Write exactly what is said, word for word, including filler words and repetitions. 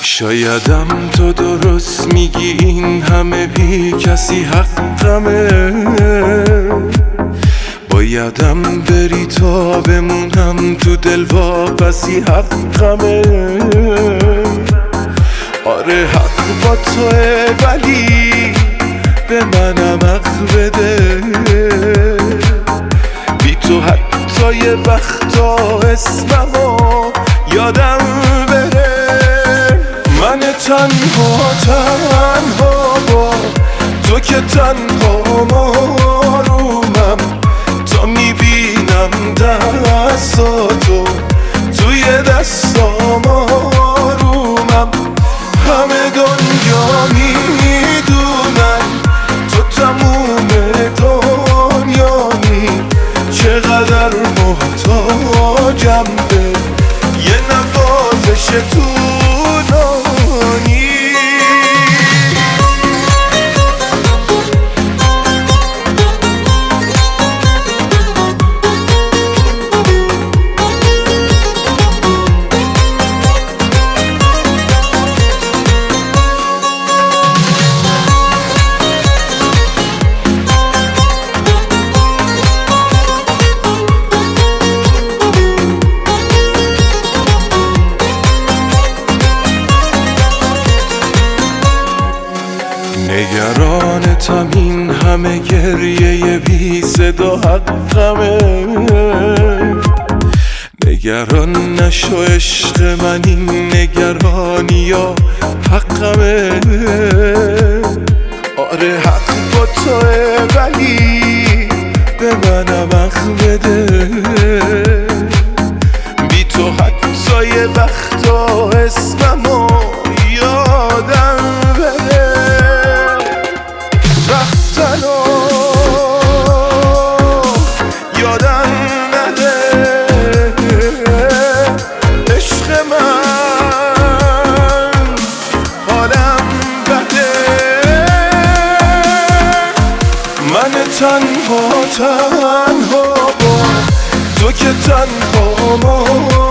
شایدم تو درست میگی این همه بی کسی حقمه، بایدم بری تا بمونم تو دل واپسی حقمه. آره حق با توه ولی به منم حق بده، بی تو حتی یه وقتا اسممو یادم بره. من تنها تنها با تو که تنها مارومم، تا میبینم دستاتو توی دستام آرومم. همه دنیا میدونن تو تموم دنیایی، چقدر محتاجم به یه نوازش طولانی. نگرانتم این همه گریه بی صدا حقمه، نگران نشو عشق من این نگرانی ها حقمه. آره حق با توه ولی به منم حق بده، بی تو حتی یه وقتا اسممو یادم بده. رفتنو یادم نده، عشق من حالم بده. من تنها تنها با تو که تنها